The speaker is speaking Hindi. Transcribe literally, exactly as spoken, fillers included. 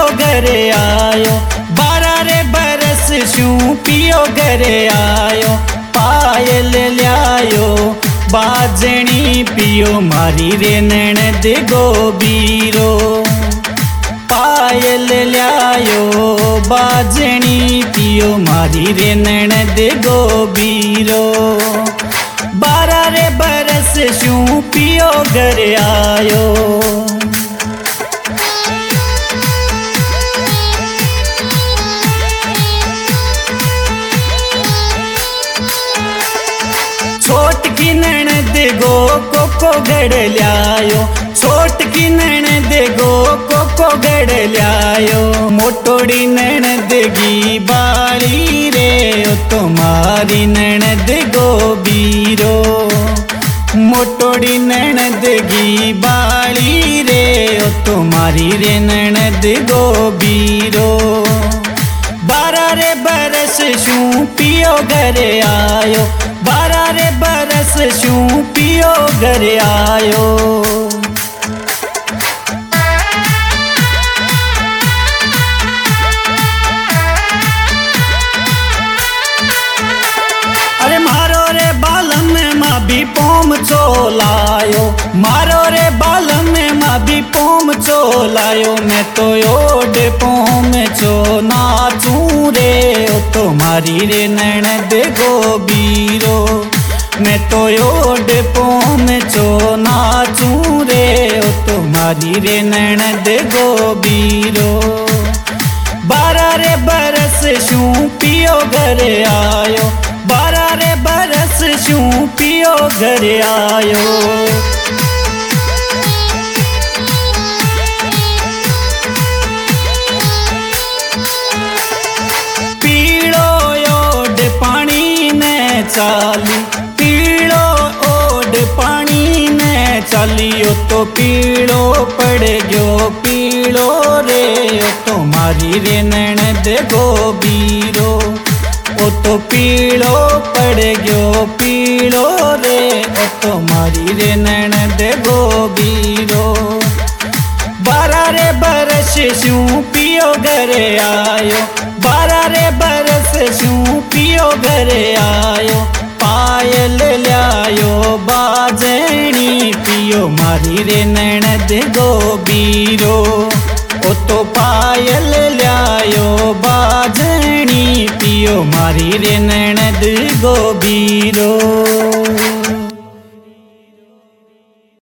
घरे आयो। बारह रे बरस शू पियो घरे आयो। पायल ल्यायो बाजणी पियो मारी रे ननद गोबीरो। पायल ल्यायो बाजणी पियो मारी रे ननद गोबीरो। बारह रे बरस शू पियो घरे आयो। छोट की ननद गो कोको घड़ ल्यायो। छोट की ननद गो कोको घड़ ल्यायो। मोटोड़ी ननद गी बाली रे ओ तुम्हारी ननद गोबीरो। मोटोड़ी ननद गी बाली रे ओ तुम्हारी रे ननद गोबीरो। बारह रे बरस शू पियो घरे आयो। बारह रे बरस शू पियो घरे आयो। अरे मारो रे बालम में माँ भी पोम चोलायो। मारो रे बालम में माँ भी पोम चोलायो। मैं तो ओड पोम चो नाचूं रे ओ तुम्हारी रे ननद गोबीरो। मैं तो ओड पोम चो नाचूं रे ओ तुम्हारी रे ननद गोबीरो। बारह रे बरस शू पियो घरे आयो। बारह रे बरस शू पियो घरे आयो। पीड़ो ओड पानी ने चाली। पीड़ो ओड पानी ने चालियो तो पीड़ो पड़ गयो पीड़ो रे ओ तुम्हारी रे ननद गोबीरो। ओ तो पीड़ो पड़ गयो पीड़ो रे ओ तुम्हारी रे ननद गोबीरो। बारह रे बरस शू पियो घरे आयो। बारह रे बरस शू पियो घरे आयो। पायल ल्यायो बाजणी पियो मारी रे ननद गोबीरो। ओ तो पायल ल्यायो बाजणी पियो मारी रे ननद गोबीरो।